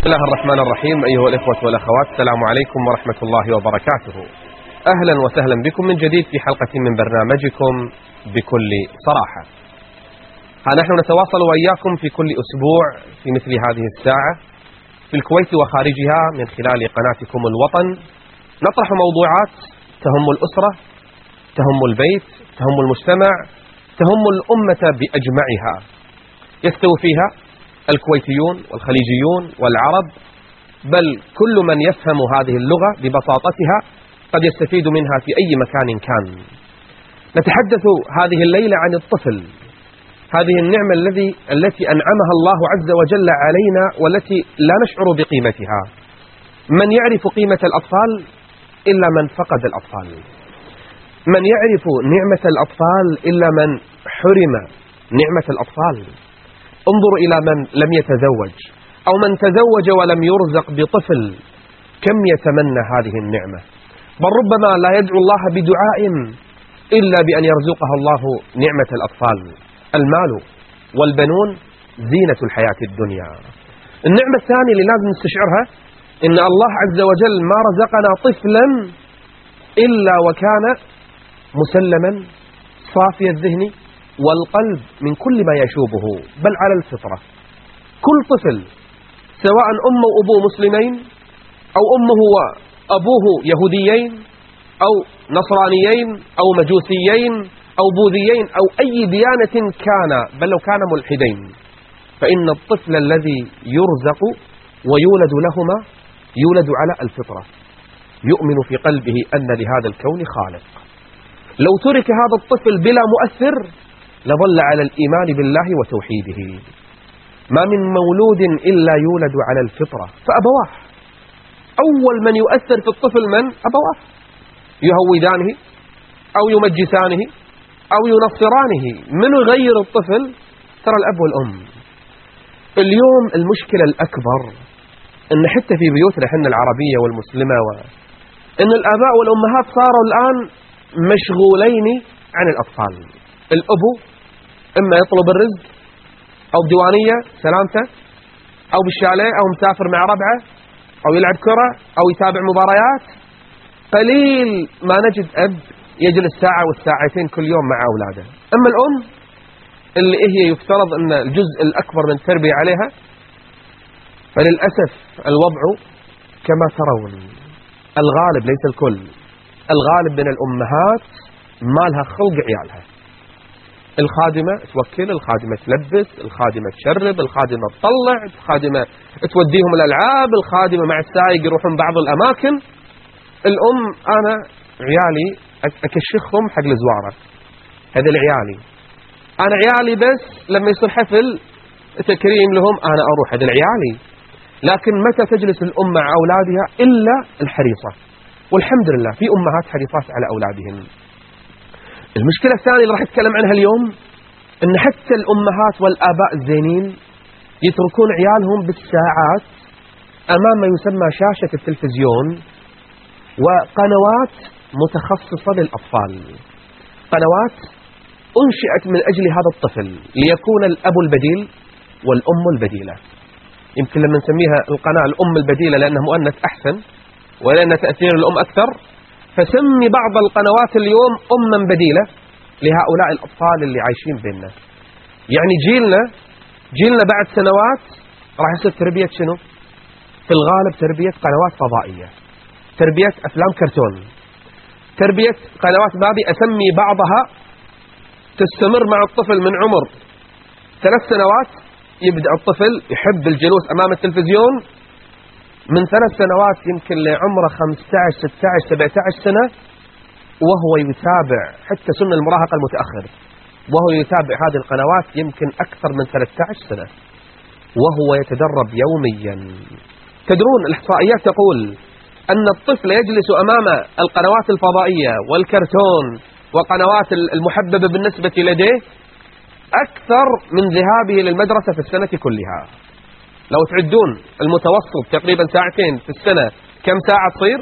بسم الله الرحمن الرحيم. أيها الإخوة والأخوات، السلام عليكم ورحمة الله وبركاته. أهلا وسهلا بكم من جديد في حلقة من برنامجكم بكل صراحة. نحن نتواصل وإياكم في كل أسبوع في مثل هذه الساعة في الكويت وخارجها من خلال قناتكم الوطن. نطرح موضوعات تهم الأسرة، تهم البيت، تهم المجتمع، تهم الأمة بأجمعها. يستوي فيها الكويتيون والخليجيون والعرب، بل كل من يفهم هذه اللغة ببساطتها قد يستفيد منها في أي مكان كان. نتحدث هذه الليلة عن الطفل، هذه النعمة التي أنعمها الله عز وجل علينا والتي لا نشعر بقيمتها. من يعرف قيمة الأطفال إلا من فقد الأطفال، من يعرف نعمة الأطفال إلا من حرم نعمة الأطفال. انظروا إلى من لم يتزوج أو من تزوج ولم يرزق بطفل، كم يتمنى هذه النعمة، بل ربما لا يدعو الله بدعاء إلا بأن يرزقها الله نعمة الأطفال. المال والبنون زينة الحياة الدنيا. النعمة الثانية اللي لازم نستشعرها إن الله عز وجل ما رزقنا طفلا إلا وكان مسلما صافي الذهن والقلب من كل ما يشوبه، بل على الفطرة. كل طفل سواء أمه وأبوه مسلمين أو أمه وأبوه يهوديين أو نصرانيين أو مجوسيين أو بوذيين أو أي ديانة كان، بل لو كان ملحدين، فإن الطفل الذي يرزق ويولد لهما يولد على الفطرة، يؤمن في قلبه أن لهذا الكون خالق. لو ترك هذا الطفل بلا مؤثر لظل على الإيمان بالله وتوحيده. ما من مولود إلا يولد على الفطرة، فأبواه أول من يؤثر في الطفل من؟ أبواه، يهودانه أو يمجسانه أو ينصرانه. من يغير الطفل؟ ترى الأب والأم. اليوم المشكلة الأكبر إن حتى في بيوتنا حنا العربية والمسلمة إن الآباء والأمهات صاروا الآن مشغولين عن الأطفال. الأبو إما يطلب الرزق أو بديوانية سلامته أو بالشاليه أو مسافر مع ربعه أو يلعب كرة أو يتابع مباريات. قليل ما نجد أب يجلس ساعة والساعتين كل يوم مع أولاده. أما الأم اللي هي يفترض أن الجزء الأكبر من التربية عليها، فللأسف الوضع كما ترون. الغالب ليس الكل، الغالب من الأمهات ما لها خلق عيالها. الخادمة توكل، الخادمة تلبس، الخادمة تشرب، الخادمة تطلع، الخادمة توديهم الألعاب، الخادمة مع السايق يروحون بعض الأماكن. الأم أنا عيالي أكشخهم حق الزوارة، هذا العيالي. أنا عيالي بس لما يصير حفل تكريم لهم أنا أروح، هذا العيالي. لكن متى تجلس الأم مع أولادها إلا الحريصة، والحمد لله في أمهات حريصات على أولادهن. المشكلة الثانية اللي راح أتكلم عنها اليوم إن حتى الأمهات والآباء الزينين يتركون عيالهم بالساعات أمام ما يسمى شاشة التلفزيون وقنوات متخصصة للأطفال، قنوات أنشئت من أجل هذا الطفل ليكون الأب البديل والأم البديلة. يمكن لما نسميها القناة الأم البديلة لأنها مؤنث أحسن ولأن تأثير الأم أكثر، فسمي بعض القنوات اليوم أما بديلة لهؤلاء الأطفال اللي عايشين بيننا. يعني جيلنا بعد سنوات راح يصير تربية شنو؟ في الغالب تربية قنوات فضائية، تربية أفلام كرتون، تربية قنوات بابي أسمي بعضها تستمر مع الطفل من عمر 3 سنوات. يبدأ الطفل يحب الجلوس أمام التلفزيون من 3 سنوات يمكن لعمره 15 16 17 سنة، وهو يتابع حتى سن المراهقة المتأخر، وهو يتابع هذه القنوات يمكن أكثر من 13 سنة، وهو يتدرب يوميا. تدرون الإحصائيات تقول أن الطفل يجلس أمام القنوات الفضائية والكرتون وقنوات المحببة بالنسبة لديه أكثر من ذهابه للمدرسة في السنة كلها. لو تعدون المتوسط تقريبا ساعتين في السنة، كم ساعة تصير؟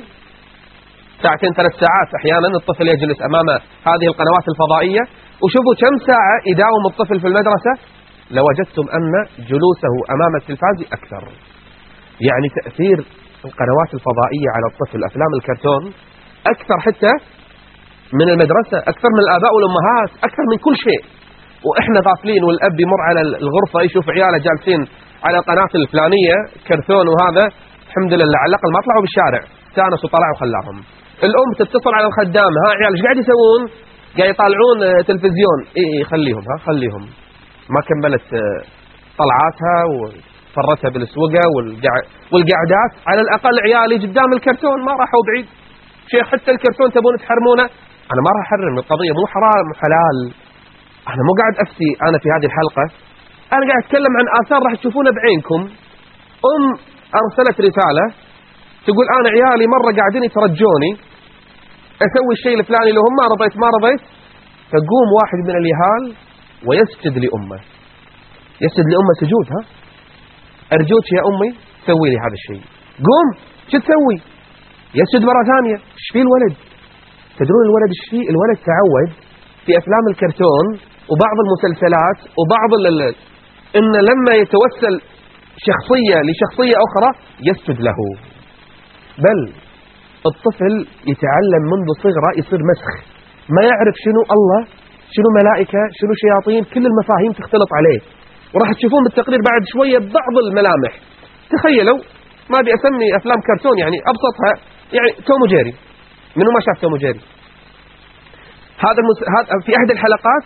2 3 ساعات أحيانا الطفل يجلس أمام هذه القنوات الفضائية. وشوفوا كم ساعة يداوم الطفل في المدرسة، لوجدتم أن جلوسه أمام التلفاز أكثر. يعني تأثير القنوات الفضائية على الطفل أفلام الكرتون أكثر حتى من المدرسة، أكثر من الآباء والأمهات، أكثر من كل شيء. وإحنا غافلين، والأب يمر على الغرفة يشوف عياله جالسين على القناة الفلانية كرتون وهذا، الحمد لله على الأقل ما طلعوا بالشارع، استانسوا وطلعوا وخلاهم. الأم تتصل على الخدام، ها عيال ايش قاعد يسوون؟ قاعد يطالعون تلفزيون. خليهم، خليهم. ما كملت طلعاتها وفرتها بالسوقة والقعدات. على الأقل عيالي قدام الكرتون ما راحوا بعيد. شيخ حتى الكرتون تبون تحرمونه؟ أنا ما راح أحرم، القضية مو حرام وحلال. أنا مو قاعد أفتي أنا في هذه الحلقة، أنا قاعد أتكلم عن آثار راح تشوفونها بعينكم. أرسلت رسالة تقول أنا عيالي مرة قاعدين يترجوني أسوي الشيء الفلاني لهم، ما رضيت. فقوم واحد من اليهال ويسجد لأمه، يسجد لأمه سجود. أرجوك يا أمي سوي لي هذا الشيء. قوم شو تسوي؟ يسجد مرة ثانية. ايش فيه الولد؟ تدرون الولد ايش فيه؟ الولد تعود في أفلام الكرتون وبعض المسلسلات وبعض إن لما يتوسل شخصية لشخصية أخرى يسجد له. بل الطفل يتعلم منذ صغره، يصير مسخ، ما يعرف شنو الله، شنو ملائكة، شنو شياطين، كل المفاهيم تختلط عليه. وراح تشوفون بالتقرير بعد شوية بعض الملامح. تخيلوا، ما أبي أسمي أفلام كرتون، يعني أبسطها يعني توم وجيري. منو ما شاف توم وجيري؟ هذا في أحد الحلقات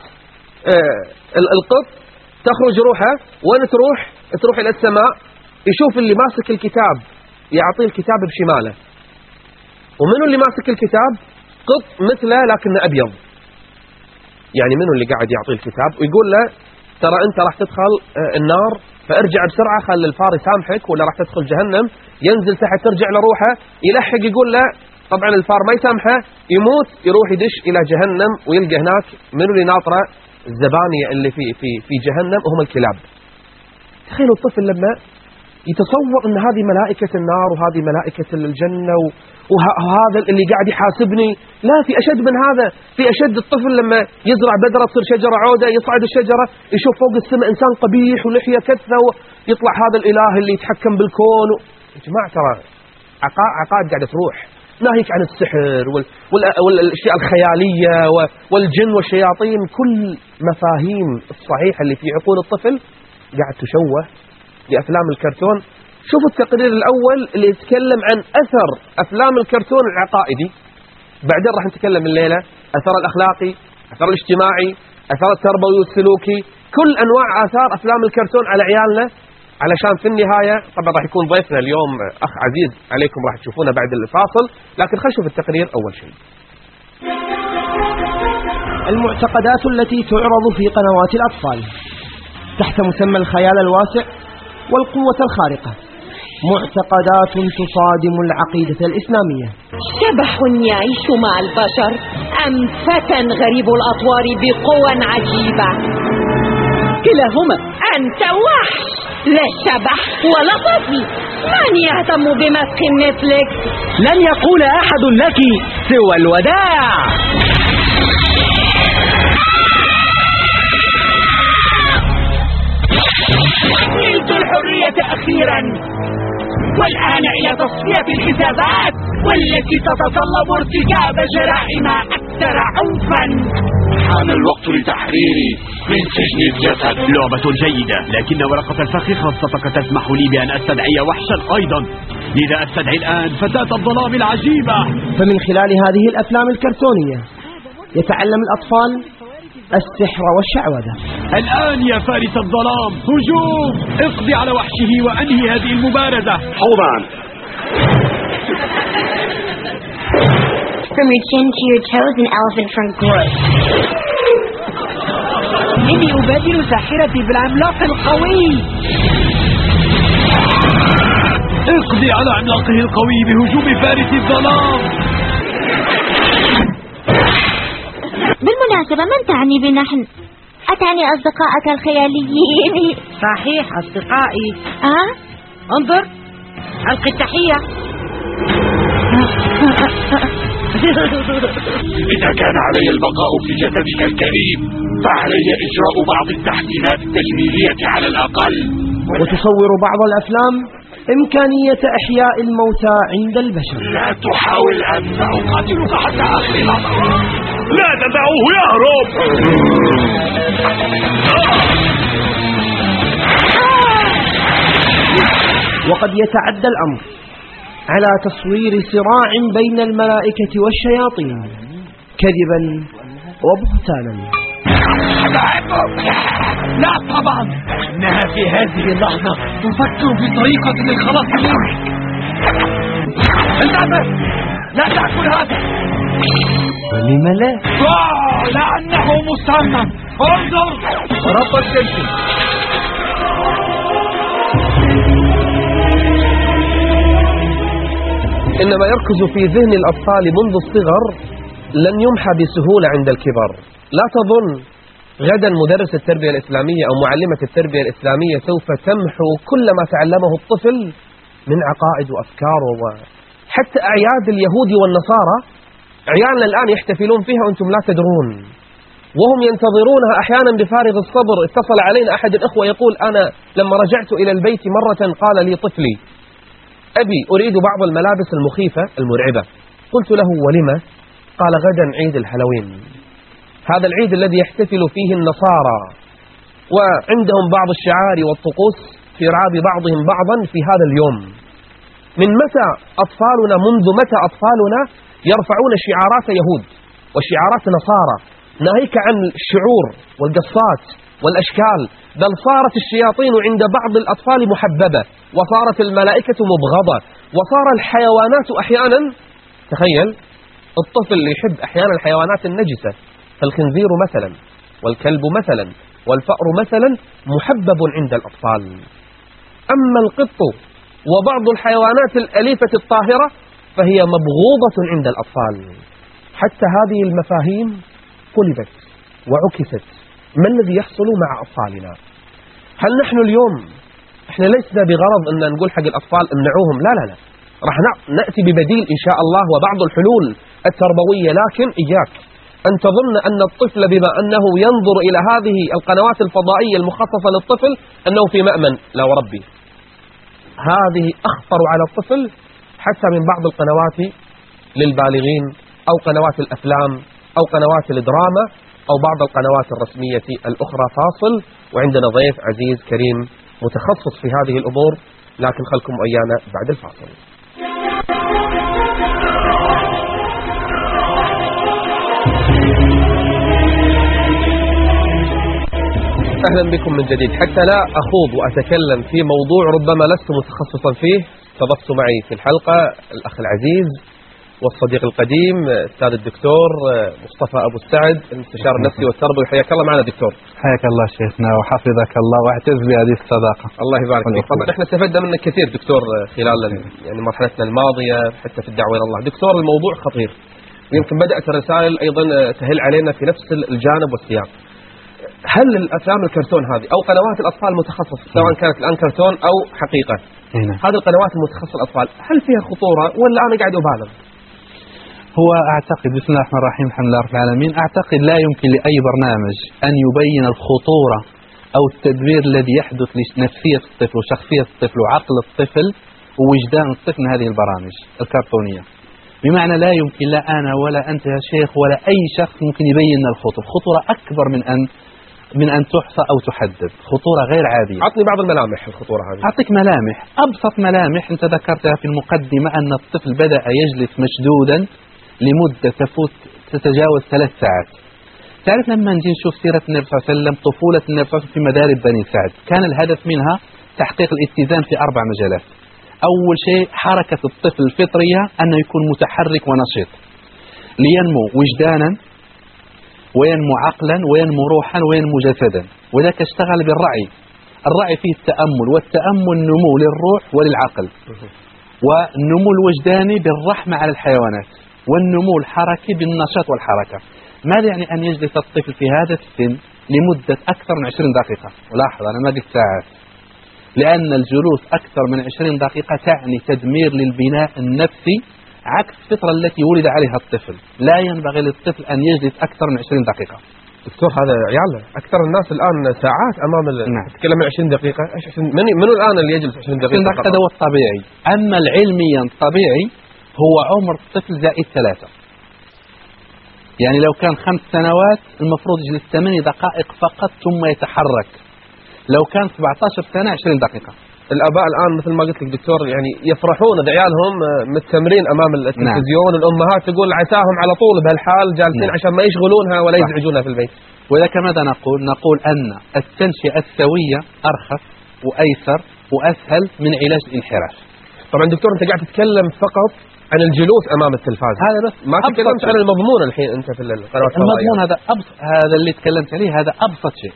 القط تخرج روحه، وين تروح إلى السماء، يشوف اللي ماسك الكتاب يعطيه الكتاب بشماله. ومنو اللي ماسك الكتاب؟ قط مثله لكنه أبيض. يعني منو اللي قاعد يعطيه الكتاب ويقول له ترى أنت راح تدخل النار، فارجع بسرعة خل الفار يسامحك، ولا راح تدخل جهنم. ينزل تحت ترجع لروحه، يلحق يقول له طبعا الفار ما يسامحه، يموت، يروح يدش إلى جهنم ويلقى هناك منو اللي ناطره؟ الزبانية اللي في جهنم هم الكلاب. تخيلوا الطفل لما يتصور أن هذه ملائكة النار وهذه ملائكة الجنة وهذا اللي قاعد يحاسبني. لا، في أشد من هذا، في أشد. الطفل لما يزرع بذرة تصير شجرة عودة، يصعد الشجرة يشوف فوق السماء إنسان قبيح ولحية كثة، ويطلع هذا الإله اللي يتحكم بالكون. يا جماعة ترى عقائد قاعدة تروح، ناهيك عن السحر والأشياء الخيالية والجن والشياطين. كل مفاهيم الصحيحة اللي في عقول الطفل قاعد تشوه لأفلام الكرتون. شوفوا التقرير الأول اللي يتكلم عن أثر أفلام الكرتون العقائدي. بعدين راح نتكلم الليلة أثر الأخلاقي، أثر الاجتماعي، أثر التربوي والسلوكي، كل أنواع آثار أفلام الكرتون على عيالنا. علشان في النهاية طبعا راح يكون ضيفنا اليوم أخ عزيز عليكم، راح تشوفونه بعد الفاصل، لكن خلينا نشوف التقرير أول شيء. المعتقدات التي تعرض في قنوات الأطفال تحت مسمى الخيال الواسع والقوة الخارقة، معتقدات تصادم العقيدة الإسلامية. شبح يعيش مع البشر أم فتى غريب الأطوار بقوى عجيبة؟ كلاهما. أنت وحش، لا شبح ولا طفل. من يهتم بمسخ مثلك؟ لن يقول أحد لك سوى الوداع. نلت الحرية أخيرا، والآن إلى تصفية الحسابات والتي تتطلب ارتكاب جرائم أكثر عنفا. حان الوقت لتحريري من سجن الجسد. لعبة جيدة، لكن ورقة الفخ خاصتك تسمح لي بأن أستدعي وحشا أيضا. لذا أستدعي الآن فتاة الظلام العجيبة. فمن خلال هذه الأفلام الكرتونية يتعلم الأطفال السحر والشعوذة. الآن يا فارس الظلام، هجوم! اقضي على وحشه وأنهي هذه المبارزة. حوضا. From your chin to your toes, an elephant front growth. إني أبادر ساحرتي بالعملاق القوي. اقضي على عملاقه القوي بهجوم فارس الظلام. بالمناسبة من تعني بنحن؟ أتعني أصدقائك الخياليين؟ صحيح أصدقائي. انظر ألقي التحية. إذا كان علي البقاء في جسدك الكريم فعلي إجراء بعض التحسينات التجميلية على الأقل. وتصور بعض الأفلام إمكانية إحياء الموتى عند البشر. لا تحاول أن أقاتلك حتى آخر لحظة. لا تدعوه يهرب. وقد يتعدى الأمر على تصوير صراع بين الملائكة والشياطين كذبا وبهتانا. لا طبعا، إنها في هذه اللحظة تفكر في طريقة للخلاص منك. انتبه، لا تأكل هذا. ولم لا؟ لأنه مسمم. انظر. رب الشمس. إنما يركز في ذهن الأطفال منذ الصغر لن يمحى بسهولة عند الكبر. لا تظن غدا مدرس التربية الإسلامية أو معلمة التربية الإسلامية سوف تمحو كل ما تعلمه الطفل من عقائد وأفكار. وحتى أعياد اليهود والنصارى عيالنا الآن يحتفلون فيها وأنتم لا تدرون، وهم ينتظرونها أحيانا بفارغ الصبر. اتصل علينا أحد الإخوة يقول: أنا لما رجعت إلى البيت مرة قال لي طفلي: أبي أريد بعض الملابس المخيفة المرعبة. قلت له: ولما؟ قال: غدا عيد الهالوين، هذا العيد الذي يحتفل فيه النصارى، وعندهم بعض الشعائر والطقوس في رعاب بعضهم بعضا في هذا اليوم. من متى أطفالنا، منذ متى أطفالنا يرفعون شعارات يهود وشعارات نصارى، ناهيك عن الشعور والقصات والأشكال، بل صارت الشياطين عند بعض الأطفال محببة، وصارت الملائكة مبغضة، وصار الحيوانات أحيانا، تخيل الطفل يحب أحيانا الحيوانات النجسة، فالخنزير مثلا والكلب مثلا والفأر مثلا محبب عند الأطفال. أما القط وبعض الحيوانات الأليفة الطاهرة فهي مبغوضة عند الأطفال. حتى هذه المفاهيم قلبت وعكست. ما الذي يحصل مع أطفالنا؟ هل نحن اليوم احنا لسنا بغرض أن نقول حق الأطفال امنعوهم، لا لا لا، راح نأتي ببديل إن شاء الله وبعض الحلول التربوية. لكن إياك أن تظن أن الطفل بما أنه ينظر إلى هذه القنوات الفضائية المخصصة للطفل أنه في مأمن. لا وربي، هذه أخطر على الطفل حتى من بعض القنوات للبالغين أو قنوات الأفلام أو قنوات الدراما أو بعض القنوات الرسمية الأخرى. فاصل، وعندنا ضيف عزيز كريم متخصص في هذه الأمور، لكن خلكم ويانا بعد الفاصل. أهلا بكم من جديد. حتى لا أخوض وأتكلم في موضوع ربما لست متخصصا فيه، استضفت معي في الحلقة الأخ العزيز والصديق القديم الأستاذ الدكتور مصطفى أبو السعد، المستشار النفسي والتربوي. حياك الله معنا دكتور. حياك الله شيخنا وحفظك الله، واعتز بهذه الصداقة. الله يبارك فيك. طبعا احنا استفدنا منك كثير دكتور خلال يعني مرحلتنا الماضية حتى في الدعوة إلى الله. دكتور، الموضوع خطير، ويمكن بدأت الرسائل أيضا تهل علينا في نفس الجانب والسياق. هل الأفلام الكرتون هذه أو قنوات الأطفال المتخصصة، سواء كانت الآن كرتون أو حقيقة، هذه القنوات المتخصصة الأطفال، هل فيها خطورة ولا أنا قاعد أبالغ؟ هو أعتقد، بسم الله الرحمن الرحيم، الحمد لله رب العالمين، أعتقد لا يمكن لأي برنامج أن يبين الخطورة أو التدمير الذي يحدث لنفسية الطفل وشخصية الطفل وعقل الطفل ووجدان الطفل من هذه البرامج الكرتونية. بمعنى لا يمكن، لا أنا ولا أنت يا شيخ ولا أي شخص ممكن يبين الخطورة. الخطورة أكبر من أن تحصى أو تحدد، خطورة غير عادية. أعطني بعض الملامح الخطورة هذه. أعطيك ملامح، أبسط ملامح أنت ذكرتها في المقدمة، أن الطفل بدأ يجلس مشدودا لمدة تتجاوز 3 ساعات. تعرف لما نجي نشوف سيرة النبي صلى الله عليه وسلم، طفولة النبي صلى الله عليه وسلم في مدارب بني سعد، كان الهدف منها تحقيق الاتزان في 4 مجالات. أول شيء حركة الطفل الفطرية، أنه يكون متحرك ونشيط لينمو وجدانا وينمو عقلا وينمو روحا وينمو جسدا، وذاك اشتغل بالرعي. الرعي فيه التأمل، والتأمل نمو للروح وللعقل، والنمو الوجداني بالرحمة على الحيوانات، والنمو الحركي بالنشاط والحركة. ماذا يعني أن يجلس الطفل في هذا السن لمدة أكثر من 20 دقيقة؟ ولاحظ أنا ما قلت ساعات، لأن الجلوس أكثر من 20 دقيقة تعني تدمير للبناء النفسي، عكس الفطرة التي ولد عليها الطفل. لا ينبغي للطفل أن يجلس أكثر من 20 دقيقة. دكتور هذا عيالنا أكثر الناس الآن ساعات أمام نعم. تتكلم عن 20 دقيقة. منو الآن اللي يجلس 20 دقيقة؟ 20 دقيقة هو الطبيعي. أما العلميا طبيعي هو عمر الطفل زائد 3. يعني لو كان 5 سنوات المفروض يجلس 8 دقائق فقط ثم يتحرك. لو كان 17 سنة 20 دقيقة. الآباء الآن مثل ما قلت لك دكتور يعني يفرحون بعيالهم متسمرين أمام التلفزيون. نعم. الأمهات تقول عساهم على طول بهالحال جالسين. نعم. عشان ما يشغلونها ولا يزعجونها في البيت. وإذا ماذا نقول؟ نقول أن التنشئة السوية أرخص وأيسر وأسهل من علاج الانحراف. طبعا دكتور أنت قاعد تتكلم فقط عن الجلوس أمام التلفاز. هذا بس ما تكلمت عن المضمون الحين أنت في القنوات الفضائية. المضمون هذا اللي تكلمت عليه هذا أبسط شيء.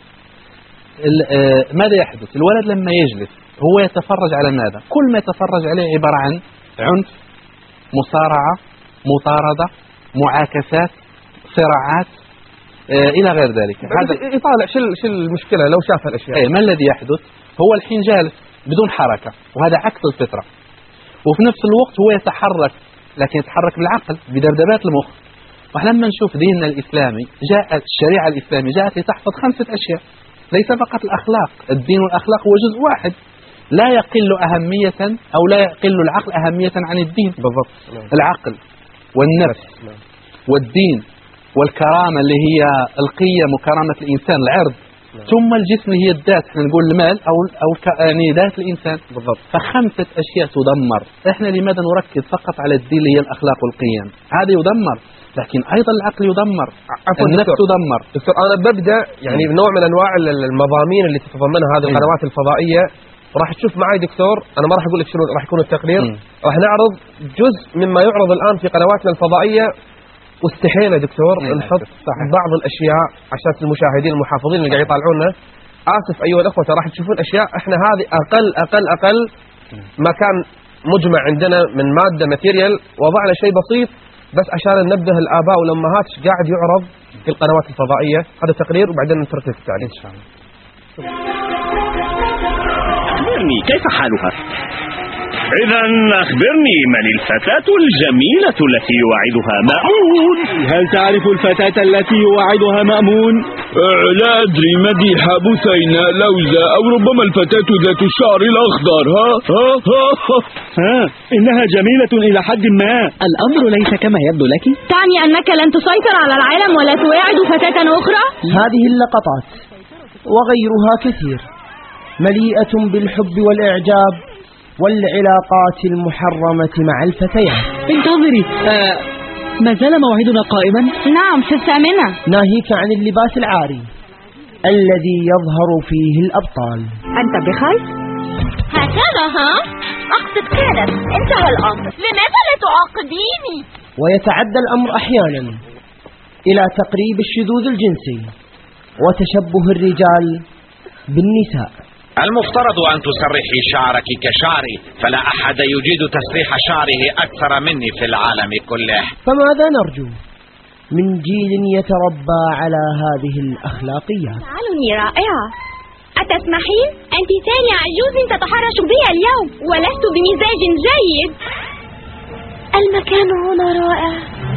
ماذا يحدث؟ الولد لما يجلس هو يتفرج على ماذا؟ كل ما يتفرج عليه عبارة عن عنف، مصارعة، مطاردة، معاكسات، صراعات، إلى غير ذلك. هذا يطالع شو المشكلة لو شاف هالأشياء. ما الذي يحدث؟ هو الحين جالس بدون حركة وهذا عكس الفطرة. وفي نفس الوقت هو يتحرك لكن يتحرك بالعقل بدبدبات المخ. ولما نشوف ديننا الإسلامي جاءت الشريعة الإسلامية جاءت لتحفظ 5 أشياء. ليس فقط الأخلاق. الدين والأخلاق هو جزء واحد لا يقل أهمية أو لا يقل العقل أهمية عن الدين. بالضبط. العقل والنفس والدين والكرامة اللي هي القيم وكرامة الإنسان العرض. ثم الجسم اللي هي الذات، احنا نقول المال أو يعني ذات الإنسان. بالضبط. ف5 أشياء تدمر. احنا لماذا نركز فقط على الدين اللي هي الأخلاق والقيم؟ هذا يدمر، لكن أيضا العقل يدمر، النفس تدمر. دكتور أنا ببدأ يعني بنوع من أنواع المضامين اللي تتضمنها هذه القنوات الفضائية. راح تشوف معي دكتور أنا ما راح أقول لك شنو راح يكون التقرير. راح نعرض جزء مما يعرض الآن في قنواتنا الفضائية. واستحينا دكتور نحط بعض الأشياء عشان المشاهدين المحافظين اللي قاعد يطالعونا. آسف أيها الأخوة راح تشوفون أشياء إحنا هذه أقل ما كان مجمع عندنا من مادة ماتيريال. وضعنا شيء بسيط بس عشان ننبه الآباء والأمهات قاعد يعرض في القنوات الفضائية. هذا تقرير وبعدين نترك التعليق إن شاء الله. أخبرني كيف حالها؟ إذا أخبرني من الفتاة الجميلة التي يواعدها مأمون؟ هل تعرف الفتاة التي يواعدها مأمون؟ لا أدري مديحة بثينة لوزة أو ربما الفتاة ذات الشعر الأخضر. إنها جميلة إلى حد ما. الأمر ليس كما يبدو لك. تعني أنك لن تسيطر على العالم ولا تواعد فتاة أخرى؟ هذه اللقطات وغيرها كثير مليئة بالحب والإعجاب والعلاقات المحرمة مع الفتيات. انتظري، ما زال موعدنا قائما؟ نعم في 8. ناهيك عن اللباس العاري الذي يظهر فيه الأبطال. أنت بخير؟ هكذا أقصد كانت انتهى الأمر. لماذا لا تعاقبيني؟ ويتعدى الأمر أحيانا إلى تقريب الشذوذ الجنسي وتشبه الرجال بالنساء. المفترض أن تسرحي شعرك كشعري، فلا أحد يجيد تسريح شعره أكثر مني في العالم كله. فماذا نرجو من جيل يتربى على هذه الأخلاقيات؟ تعالني رائعة. أتسمحين؟ أنت ثاني عجوز تتحرش بي اليوم ولست بمزاج جيد. المكان هنا رائع.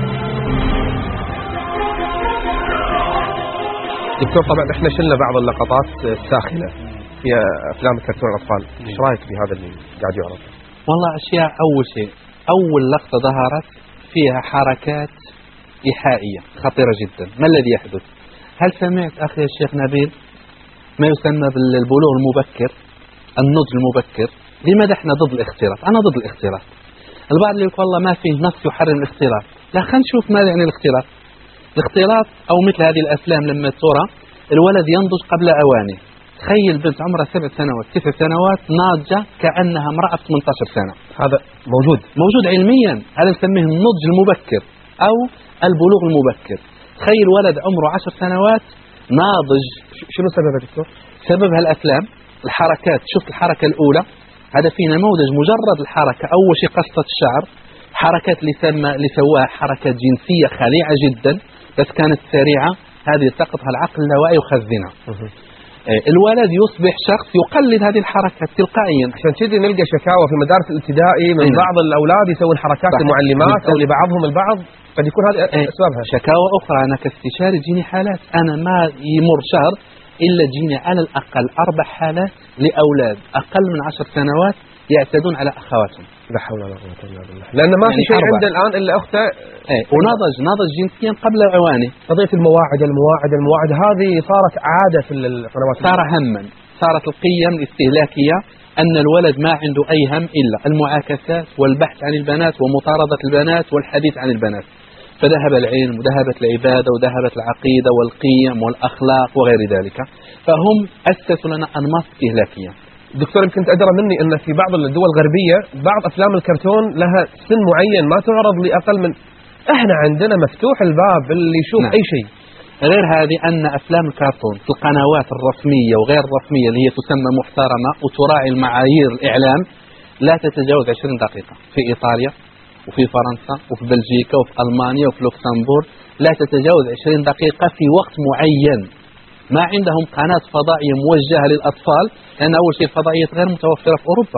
دكتور طبعا احنا شلنا بعض اللقطات الساخنة في أفلام كرتون الأطفال. ايش رأيك بهذا اللي قاعد يعرض؟ والله أشياء. أول شيء أول لقطة ظهرت فيها حركات إيحائية خطيرة جدا. ما الذي يحدث؟ هل سمعت أخي الشيخ نبيل ما يسمى بالبلوغ المبكر، النضج المبكر؟ لماذا احنا ضد الاختلاط؟ أنا ضد الاختلاط. البعض اللي يقول والله ما فيه نص يحرم الاختلاط. لا، خلينا نشوف ماذا يعني الاختلاط. الاختلاط أو مثل هذه الأفلام لما ترى الولد ينضج قبل أوانه. تخيل بنت عمرها 7 سنوات 9 سنوات ناضجة كأنها امرأة 18 سنة. هذا موجود علميا. هذا نسميه النضج المبكر أو البلوغ المبكر. تخيل ولد عمره 10 سنوات ناضج. شنو سببه دكتور؟ سببها الأفلام، الحركات. شفت الحركة الأولى؟ هذا في نموذج مجرد الحركة. أول شيء قصة الشعر، حركات اللي سواها حركات جنسية خليعة جدا بس كانت سريعة. هذه تقطها العقل اللاواعي ويخزنها. الولد يصبح شخص يقلد هذه الحركات تلقائيا. عشان كذا نلقى شكاوى في مدارس الابتدائي من بعض الأولاد يسوون حركات لمعلمات أو لبعضهم البعض قد يكون هذه أسبابها. شكاوى أخرى، أنا كاستشاري تجيني حالات، أنا ما يمر شهر إلا تجيني على الأقل 4 حالات لأولاد أقل من 10 سنوات يعتدون على أخواتهم. لا حول ولا قوة إلا بالله، لأن ما في شيء عنده الآن إلا أخته. ونضج جنسيا قبل أوانه. قضية المواعد هذه صارت عادة في القنوات. صار هما، صارت القيم الاستهلاكية أن الولد ما عنده أي هم إلا المعاكسات والبحث عن البنات ومطاردة البنات والحديث عن البنات، فذهب العلم وذهبت العبادة وذهبت العقيدة والقيم والأخلاق وغير ذلك، فهم أسسوا لنا أنماط استهلاكية. دكتور يمكن أدرى مني أن في بعض الدول الغربية بعض أفلام الكرتون لها سن معين ما تعرض لأقل من، إحنا عندنا مفتوح الباب اللي يشوف أي شيء. غير هذه أن أفلام الكرتون في القنوات الرسمية وغير الرسمية اللي هي تسمى محترمة وتراعي المعايير الإعلام لا تتجاوز 20 دقيقة. في إيطاليا وفي فرنسا وفي بلجيكا وفي ألمانيا وفي لوكسمبورغ لا تتجاوز 20 دقيقة في وقت معين. ما عندهم قناة فضائية موجهة للأطفال، لأن أول شيء الفضائيات غير متوفرة في أوروبا.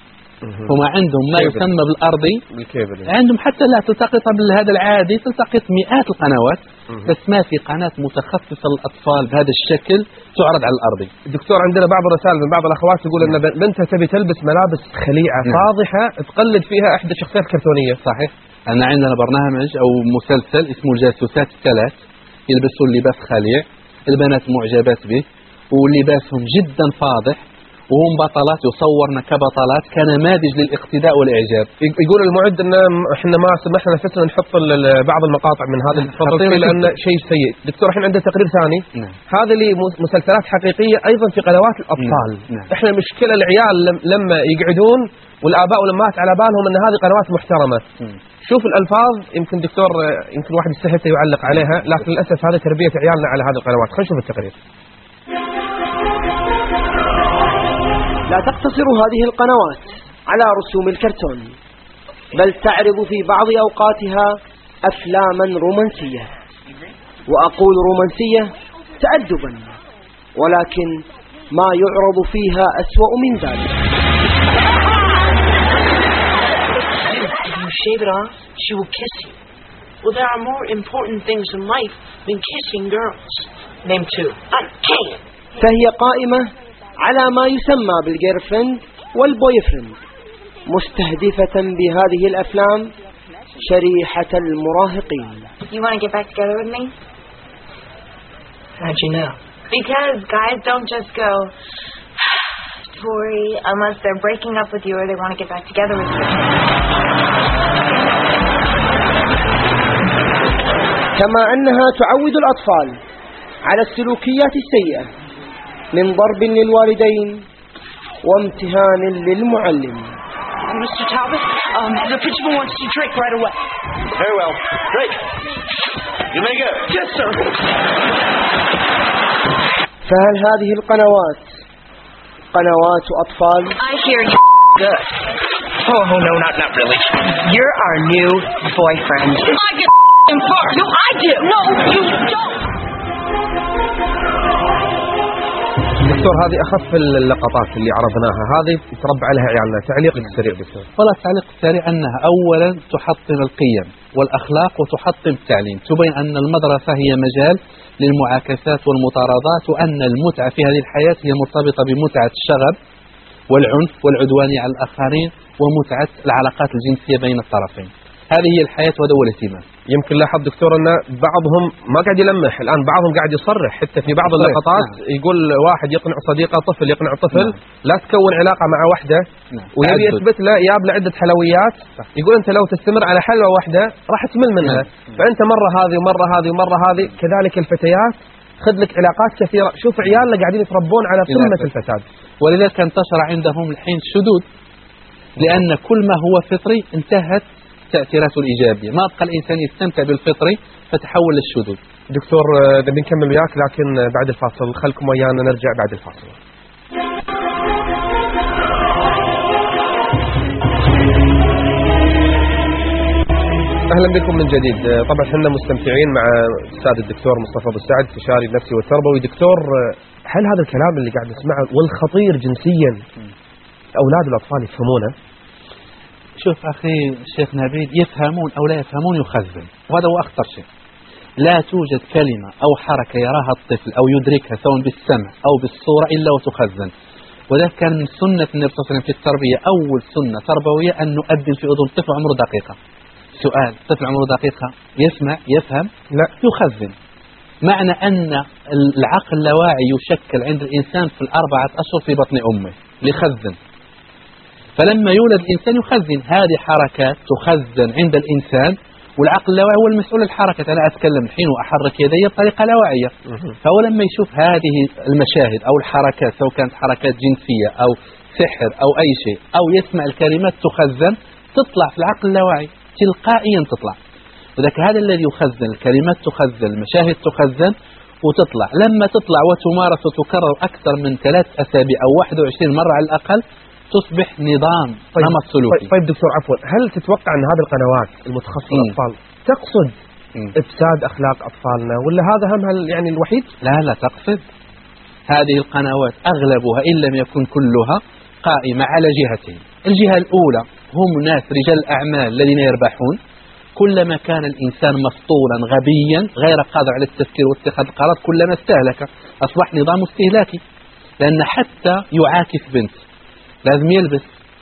هم عندهم ما يسمى بالأرضي، عندهم حتى لا تلتقط بهذا العادي، تلتقط مئات القنوات، بس ما في قناة متخصصة للأطفال بهذا الشكل تعرض على الأرضي. دكتور عندنا بعض الرسائل من بعض الأخوات تقول أن بنتها تبي تلبس ملابس خليعة فاضحة تقلد فيها إحدى الشخصيات الكرتونية. صحيح، أنا عندنا برنامج أو مسلسل اسمه الجاسوسات الثلاث، يلبسون لباس خليع، البنات معجبات به ولباسهم جدا فاضح، وهم بطلات يصورنا كبطلات كنماذج للاقتداء والإعجاب. يقول المعد أن إحنا ما سمحنا نفسنا نحط بعض المقاطع من هذا التفاصيل لأن شيء سيء. دكتور الحين عنده تقرير ثاني. هذا اللي مسلسلات حقيقية أيضا في قنوات الأطفال. إحنا مشكلة العيال لما يقعدون والآباء والأمهات على بالهم أن هذه قنوات محترمة. شوف الألفاظ، يمكن دكتور يمكن واحد يستحي يعلق عليها، لكن للأسف هذا تربية عيالنا على هذه القنوات. خلينا نشوف التقرير. لا تقتصر هذه القنوات على رسوم الكرتون، بل تعرض في بعض أوقاتها أفلاما رومانسية، وأقول رومانسية تأدبا، ولكن ما يعرض فيها أسوأ من ذلك. Shave it off, she will kiss you. Well, there are more important things in life than kissing girls. Name 2. فهي قائمة على ما يسمى بالجيرفريند والبويفريند، مستهدفة بهذه الأفلام شريحة المراهقين. You want to get back together with me? How'd you know? Because guys don't just go, Tori, unless they're breaking up with you or they want to get back together with you. كما أنها تعود الأطفال على السلوكيات السيئة من ضرب للوالدين وامتهان للمعلم. Mr. Talbot, the principal wants to drink right away. Very well. Drink. You may go. Yes, sir. فهل هذه القنوات قنوات أطفال؟ I hear you good. Oh, no, not really. You're our new boyfriend. I get in part. No, I do. No, you don't. دكتور هذه أخف اللقطات اللي عرضناها، هذه يتربى عليها عيالنا. تعليقك السريع دكتور. والله التعليق السريع أنها أولا تحطم القيم والأخلاق وتحطم التعليم، تبين أن المدرسة هي مجال للمعاكسات والمطاردات، وأن المتعة في هذه الحياة هي مرتبطة بمتعة الشغب والعنف والعدوانية على الآخرين ومتعة العلاقات الجنسية بين الطرفين. هذه هي الحياة وهذا هو الاهتمام. يمكن لاحظ دكتور أن بعضهم ما قاعد يلمح الآن، بعضهم قاعد يصرح حتى في بعض اللقطات. يقول واحد يقنع صديقه، طفل يقنع طفل لا تكون علاقة مع واحدة، ويبي يثبت له ياب له عدة حلويات. يقول أنت لو تستمر على حلوة واحدة راح تمل منها، فأنت مرة هذه ومرة هذه ومرة هذه. كذلك الفتيات، خذ لك علاقات كثيرة. شوف عيالنا قاعدين يتربون على قمة الفساد. ولذلك انتشر عندهم الحين شذوذ، لأن كل ما هو فطري انتهت تأثيراته الإيجابية، ما بقى الإنسان يستمتع بالفطري فتحول للشذوذ. دكتور نبي نكمل وياك لكن بعد الفاصل، خلكم ويانا نرجع بعد الفاصل. أهلا بكم من جديد. طبعا احنا مستمتعين مع الأستاذ الدكتور مصطفى أبو سعد، استشاري النفسي والتربوي. دكتور، هل هذا الكلام اللي قاعد نسمعه والخطير جنسيا أولاد الأطفال يفهمونه؟ شوف أخي الشيخ نبيل، يفهمون أو لا يفهمون يخزن، وهذا هو أخطر شيء. لا توجد كلمة أو حركة يراها الطفل أو يدركها سواء بالسمع أو بالصورة إلا وتخزن. وذلك كان من سنة النبي صلى الله عليه وسلم في التربية، أول سنة تربوية أن نؤذن في أذن طفل عمره دقيقة. سؤال: طفل عمره دقيقة يسمع يفهم؟ لا، يخزن. معنى أن العقل اللاواعي يشكل عند الإنسان في 4 أشهر في بطن أمه ليخزن. فلما يولد الإنسان يخزن، هذه حركات تخزن عند الإنسان، والعقل اللاواعي هو المسؤول الحركة. أنا أتكلم الحين وأحرك يدي بطريقة لاواعية، فهو لما يشوف هذه المشاهد أو الحركات سواء كانت حركات جنسية أو سحر أو أي شيء، أو يسمع الكلمات تخزن، تطلع في العقل اللاواعي تلقائيا تطلع. وذلك هذا الذي يخزن، الكلمات تخزن، المشاهد تخزن وتطلع. لما تطلع وتمارس وتكرر أكثر من 3 أسابيع أو 21 مرة على الأقل تصبح نظام نمط سلوكي. طيب دكتور عفوا، هل تتوقع أن هذه القنوات المتخصصة للأطفال تقصد إفساد أخلاق أطفالنا، ولا هذا همها يعني الوحيد؟ لا تقصد. هذه القنوات أغلبها إن لم يكن كلها قائمة على جهتين. الجهة الأولى هم ناس رجال الأعمال الذين يربحون. كلما كان الإنسان مسطولا غبيا غير قادر على التفكير واتخاذ القرار كلما استهلك، أصبح نظام استهلاكي. لأن حتى يعاكس بنت لازم يلبس،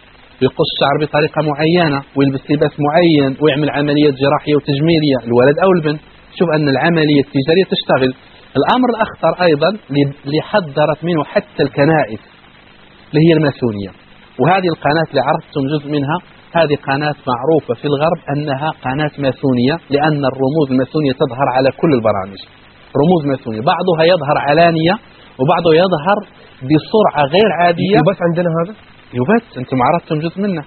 يقص شعر بطريقة معينة ويلبس لباس معين ويعمل عمليات جراحية وتجميلية، الولد أو البنت. شوف أن العملية التجارية تشتغل. الأمر الأخطر أيضا اللي حذرت منه حتى الكنائس اللي هي الماسونية، وهذه القناة اللي عرفتم جزء منها، هذه قناة معروفة في الغرب أنها قناة ماسونية، لأن الرموز الماسونية تظهر على كل البرامج. رموز ماسونية بعضها يظهر علانية وبعضه يظهر بسرعة غير عادية. يبث عندنا هذا؟ يبث، أنتم عرفتم جزء منه.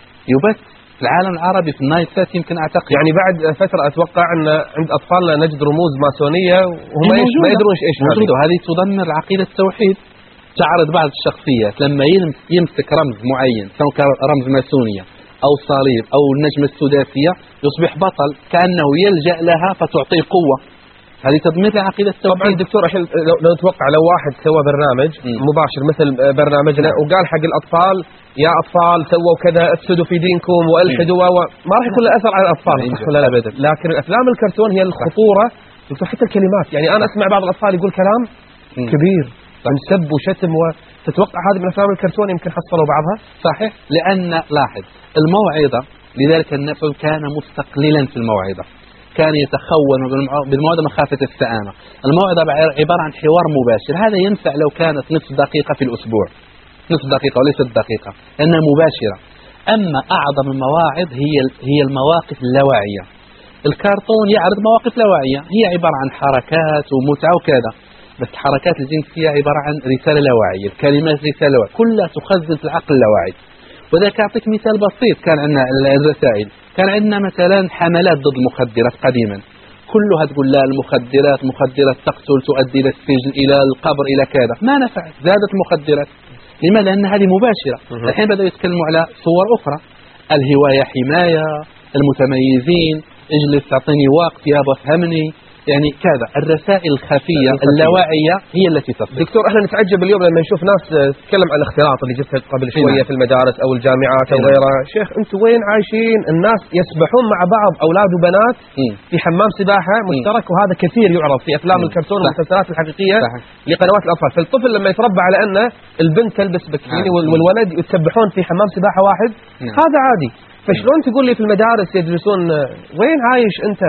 يبث في العالم العربي في النايل سات يمكن أعتقد. يعني بعد فترة أتوقع أن عند أطفالنا نجد رموز ماسونية وهم ما يدرون إيش هذه. هذه تدمر عقيدة التوحيد. تعرض بعض الشخصيات لما يمسك رمز معين سواء كان رمز ماسونية أو صليب أو النجمة السداسية يصبح بطل، كأنه يلجأ لها فتعطيه قوة. هذه تدمير لعقيدة التوحيد. طبعا دكتور، الحين لو نتوقع لو واحد سوى برنامج مباشر مثل برنامجنا وقال حق الأطفال يا أطفال سووا كذا افسدوا في دينكم وألحدوا ما راح يكون له أثر على الأطفال أبدا. لكن الأفلام الكرتون هي الخطورة دكتور، حتى الكلمات. يعني أنا أسمع بعض الأطفال يقول كلام كبير عن سب وشتم، وتتوقع هذه من أفلام الكرتون يمكن حصلوا بعضها. صحيح، لأن لاحظ الموعظة، لذلك النبي كان مستقللا في الموعظة، كان يتخون بالموعظة مخافة السآمة. الموعظة عبارة عن حوار مباشر، هذا ينفع لو كانت نصف دقيقة في الأسبوع، نصف دقيقة وليست دقيقة لأنها مباشرة. أما أعظم المواعظ هي المواقف اللاواعية. الكرتون يعرض مواقف لاواعية، هي عبارة عن حركات ومتعة وكذا، بس الحركات الجنسية عبارة عن رسالة لاواعية، الكلمات رسالة لاواعية، كلها تخزن في العقل اللاواعي. وذلك أعطيك مثال بسيط، كان عندنا الرسائل، كان عندنا مثلا حملات ضد المخدرات قديما، كلها تقول لا المخدرات مخدرات تقتل، تؤدي إلى السجن، إلى القبر، إلى كذا. ما نفعت، زادت المخدرات. لماذا؟ لأن هذه مباشرة. الحين بدأوا يتكلموا على صور أخرى، الهواية حماية، المتميزين، اجلس تعطيني وقت يابا افهمني، يعني كذا. الرسائل الخفية اللاواعية هي التي تصل. دكتور، احنا نتعجب اليوم لما نشوف ناس تتكلم عن الاختلاط اللي جبته قبل شوية في المدارس او الجامعات او غيرها. شيخ انتم وين عايشين؟ الناس يسبحون مع بعض اولاد وبنات في حمام سباحة مشترك، وهذا كثير يعرض في افلام الكرتون والمسلسلات الحقيقية لقنوات الاطفال. فالطفل لما يتربى على ان البنت تلبس بكيني والولد يتسبحون في حمام سباحة واحد، هذا عادي. فشلون تقول لي في المدارس يجلسون؟ وين عايش انت؟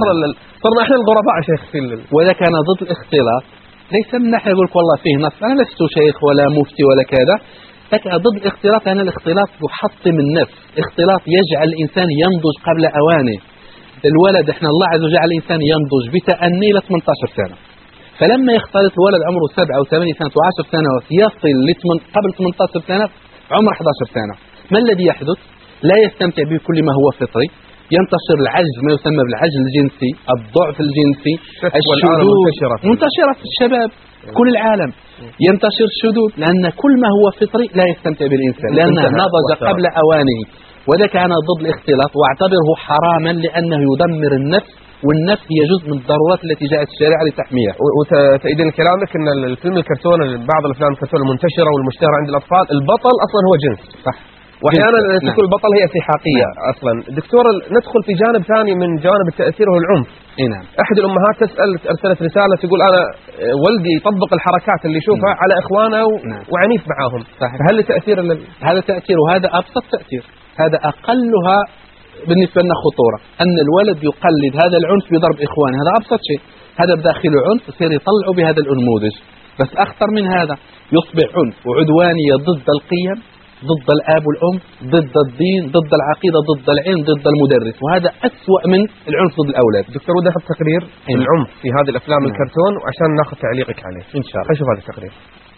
صرنا احنا الغرباء شيخ في وإذا كان ضد الاختلاط، ليس من ناحية يقول لك والله فيه نص، أنا لست شيخ ولا مفتي ولا كذا، لكن ضد الاختلاط. أنا الاختلاط يحطم النفس، اختلاط يجعل الإنسان ينضج قبل أوانه. الولد احنا الله عز وجل جعل الإنسان ينضج بتأني ل 18 سنة، فلما يختلط الولد عمره 7 أو 8 سنة و10 سنوات يصل قبل 18 سنة عمر 11 سنة، ما الذي يحدث؟ لا يستمتع بكل ما هو فطري، ينتشر العجز، ما يسمى بالعجز الجنسي، الضعف الجنسي، الشذوذ منتشرة في الشباب كل العالم، ينتشر الشذوذ، لأن كل ما هو فطري لا يستمتع بالإنسان لأنه نضج قبل أوانه. وذلك أنا ضد الاختلاط واعتبره حراما لأنه يدمر النفس، والنفس هي جزء من الضرورات التي جاءت الشريعة لتحميها. وتأييدين كلامك أن الفيلم الكرتون، بعض الأفلام الكرتون المنتشرة والمشتهرة عند الأطفال، البطل أصلا هو جنس، صح، واحيانا تكون البطل هي سحاقيه اصلا. دكتور ندخل في جانب ثاني من جوانب التاثير هو العنف. نعم. احد الامهات ارسلت رساله تقول انا ولدي يطبق الحركات اللي يشوفها على اخوانه وعنيف معاهم. هل تاثير هذا تاثير، وهذا ابسط تاثير، هذا اقلها بالنسبه لنا خطوره، ان الولد يقلد هذا العنف بضرب اخوانه، هذا ابسط شيء. هذا بداخله عنف يصير يطلعوا بهذا النموذج. بس اخطر من هذا يصبح عنف وعدوانيه ضد القيم، ضد الاب والام، ضد الدين، ضد العقيده، ضد العلم، ضد المدرس، وهذا أسوأ من العنف ضد الاولاد. دكتور ودي احط تقرير العنف في هذه الافلام الكرتون وعشان ناخذ تعليقك عليه ان شاء الله. خلينا نشوف هذا التقرير.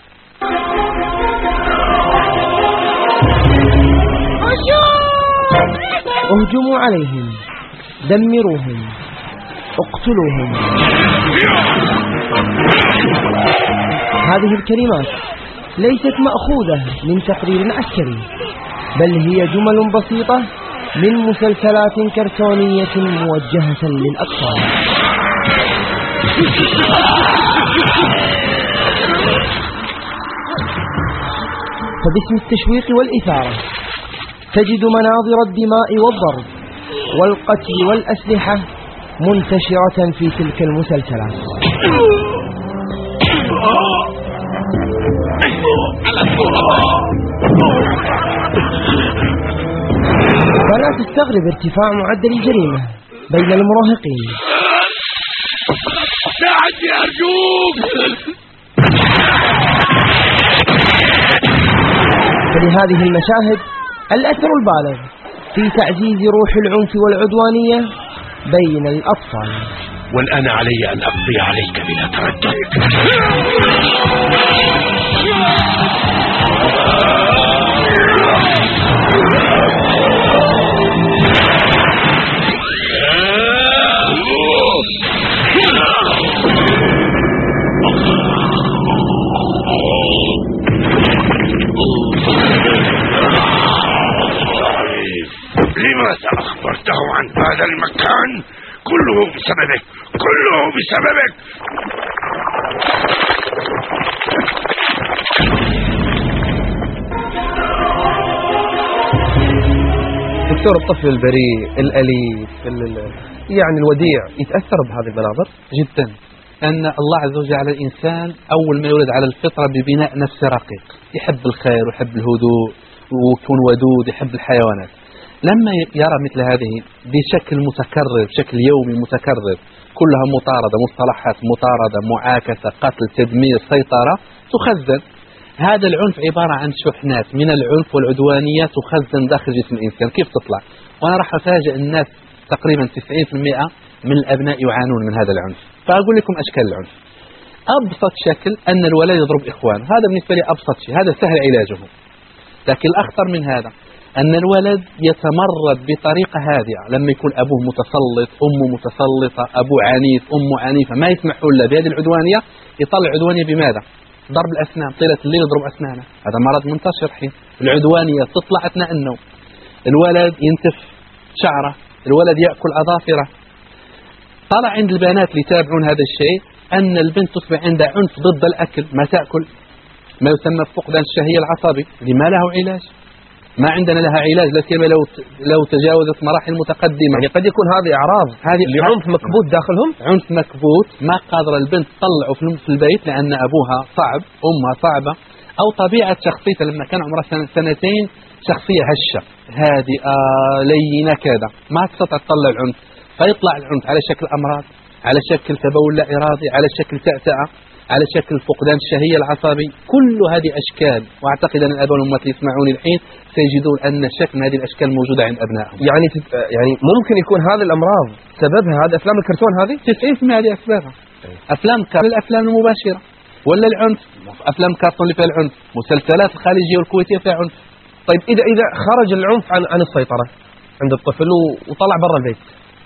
اهجموا عليهم، دمروهم، اقتلوهم. هذه الكلمات ليست مأخوذة من تقرير عسكري، بل هي جمل بسيطة من مسلسلات كرتونية موجهة للأطفال. فباسم التشويق والإثارة تجد مناظر الدماء والضرب والقتل والأسلحة منتشرة في تلك المسلسلات. فلا تستغرب ارتفاع معدل الجريمة بين المراهقين. ساعدني أرجوك. فلهذه المشاهد الأثر البالغ في تعزيز روح العنف والعدوانية بين الأطفال. والآن علي أن أقضي عليك بلا تردد. لماذا أخبرته عن هذا المكان؟ كله بسببك، كله بسببك. دكتور الطفل البريء الأليف يعني الوديع يتأثر بهذه المناظر جدا، أن الله عز وجل على الإنسان أول ما يولد على الفطرة ببناء نفس رقيق، يحب الخير ويحب الهدوء ويكون ودود، يحب الحيوانات. لما يرى مثل هذه بشكل متكرر، بشكل يومي متكرر، كلها مطاردة، مصطلحات مطاردة، معاكسة، قتل، تدمير، سيطرة، تخزن. هذا العنف عبارة عن شحنات من العنف والعدوانية تخزن داخل جسم الإنسان. كيف تطلع؟ وأنا راح أفاجئ الناس تقريبا 90% من الأبناء يعانون من هذا العنف. فأقول لكم أشكال العنف. أبسط شكل أن الولد يضرب إخوانه، هذا بالنسبة لي أبسط شيء، هذا سهل علاجه. لكن الأخطر من هذا أن الولد يتمرد بطريقة هادئة لما يكون أبوه متسلط، أمه متسلطة، أبوه عنيف، أمه عنيفة، ما يسمحوا له بهذه العدوانية. يطلع عدوانية بماذا؟ ضرب الأسنان، طيلة الليل يضرب أسنانه، هذا مرض منتشر حين. العدوانية تطلع أثناء النوم، الولد ينتف شعره، الولد يأكل أظافره. طلع عند البنات اللي يتابعون هذا الشيء أن البنت تصبح عندها عنف ضد الأكل، ما تأكل، ما يسمى فقدان الشهية العصبي، لما له علاج. ما عندنا لها علاج، لا سيما لو تجاوزت مراحل متقدمة. يعني قد يكون هذه أعراض لعنف مكبوت داخلهم، عنف مكبوت ما قادرة البنت تطلعه في البيت لأن أبوها صعب، أمها صعبة، أو طبيعة شخصيتها لما كان عمرها سنتين شخصية هشة هادئة لينة كذا، ما تستطيع تطلع العنف، فيطلع العنف على شكل أمراض، على شكل تبول لا إرادي، على شكل تأتأة، على شكل فقدان الشهية العصبي. كل هذه أشكال، وأعتقد أن الآباء والأمهات اللي يسمعوني الحين سيجدون أن شكل من هذه الأشكال موجودة عند أبنائهم. يعني ممكن يكون هذه الأمراض سببها هذه أفلام الكرتون هذه؟ 90% هذه أسبابها. أفلام الأفلام المباشرة ولا العنف، أفلام كرتون اللي فيها العنف، مسلسلات الخارجية والكويتية فيها عنف. طيب إذا خرج العنف عن السيطرة عند الطفل وطلع برا البيت،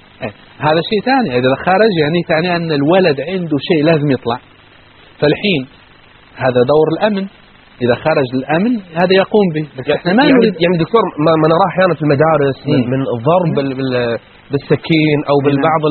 هذا شيء ثاني. إذا خرج يعني تعني أن الولد عنده شيء لازم يطلع. فالحين هذا دور الأمن، إذا خرج الأمن هذا يقوم به. بس احنا ما نريد يعني دكتور ما نراه أحيانا في المدارس من الضرب بالسكين أو بالبعض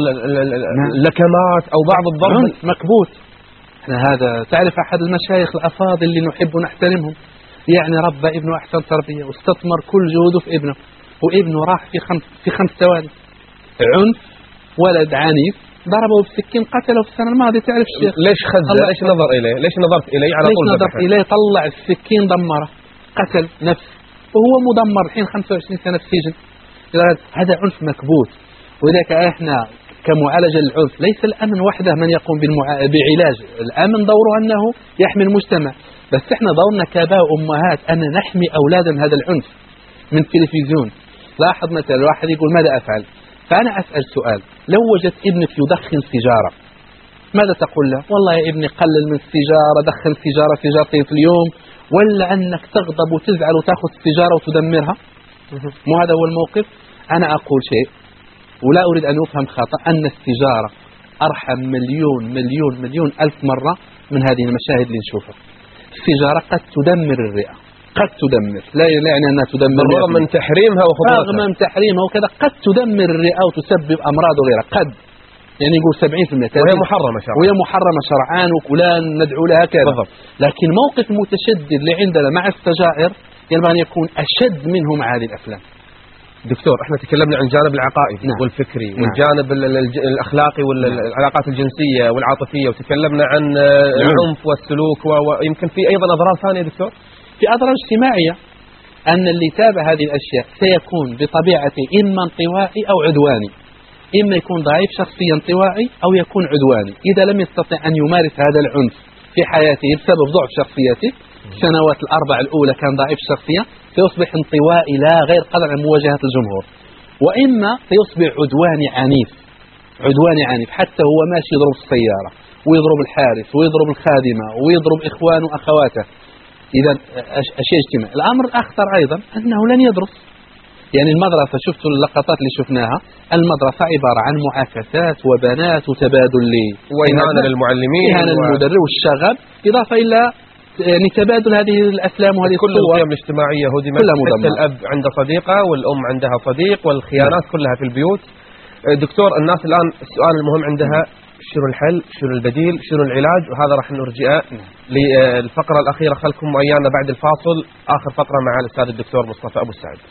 اللكمات أو بعض الضرب مكبوت. احنا هذا تعرف أحد المشايخ الأفاضل اللي نحب ونحترمهم يعني ربى ابنه أحسن تربية واستثمر كل جهوده في ابنه، وابنه راح في 5 ثواني عنف، ولد عنيف ضربه بالسكين قتله في السنة الماضية. تعرف الشيخ ليش خذه؟ ليش نظر إليه؟ ليش نظرت إليه على طول؟ ليش نظرت إليه؟ طلع السكين دمره، قتل نفسه وهو مدمر الحين 25 سنة في سجن. هذا عنف مكبوت. ولذلك احنا كمعالجة للعنف ليس الأمن وحده من يقوم بعلاج، الأمن دوره أنه يحمي المجتمع، بس احنا دورنا كآباء وأمهات أن نحمي أولادنا من هذا العنف من التلفزيون. لاحظ مثلا الواحد يقول ماذا أفعل؟ فأنا أسأل سؤال، لو وجدت ابنك يدخن سيجارة ماذا تقول له؟ والله يا ابني قلل من السيجارة، دخن سيجارتين في اليوم، ولا أنك تغضب وتزعل وتأخذ السيجارة وتدمرها؟ مو هذا هو الموقف؟ أنا أقول شيء ولا أريد أن يفهم خطأ، أن السيجارة أرحم مليون ألف مرة من هذه المشاهد اللي نشوفها. السيجارة قد تدمر الرئة، قد تدمر، لا يعني أنها تدمر بالرغم من تحريمها وخطورتها، رغم من تحريمها وكذا قد تدمر الرئة وتسبب أمراض وغيرها، قد يعني يقول 70%، وهي محرمة شرعا، وهي محرمة شرعا ولا ندعو لها كذا. لكن موقف متشدد اللي عندنا مع السجائر ينبغي أن يكون أشد منه مع هذه الأفلام. دكتور احنا تكلمنا عن الجانب العقائدي والفكري والجانب الأخلاقي والعلاقات الجنسية والعاطفية، وتكلمنا عن العنف والسلوك، ويمكن في أيضا أضرار ثانية دكتور؟ في أضرار اجتماعية، أن اللي يتابع هذه الأشياء سيكون بطبيعته إما انطوائي أو عدواني، إما يكون ضعيف شخصيا انطوائي أو يكون عدواني. إذا لم يستطع أن يمارس هذا العنف في حياته بسبب ضعف شخصيته، السنوات ال4 الأولى كان ضعيف شخصية، سيصبح انطوائي لا غير قادر على مواجهة الجمهور، وإما سيصبح عدواني عنيف حتى هو ماشي يضرب السيارة ويضرب الحارس ويضرب الخادمة ويضرب إخوانه وأخواته. إذا أشياء اجتماعية. الأمر الأخطر أيضا أنه لن يدرس. يعني المدرسة، شفتوا اللقطات اللي شفناها، المدرسة عبارة عن معاكسات وبنات وتبادل وإهانة للمعلمين وإهانة للمدرب والشغب، إضافة إلى يعني تبادل هذه الأفلام وهذه كل القيم الاجتماعية هدمت، حتى الأب عنده صديقة والأم عندها صديق، والخيانات كلها في البيوت. دكتور، الناس الآن السؤال المهم عندها شنو الحل، شنو البديل، شنو العلاج، وهذا راح نرجع للفقرة الأخيرة. خلكم ويانا بعد الفاصل، آخر فقرة مع الأستاذ الدكتور مصطفى أبو السعد.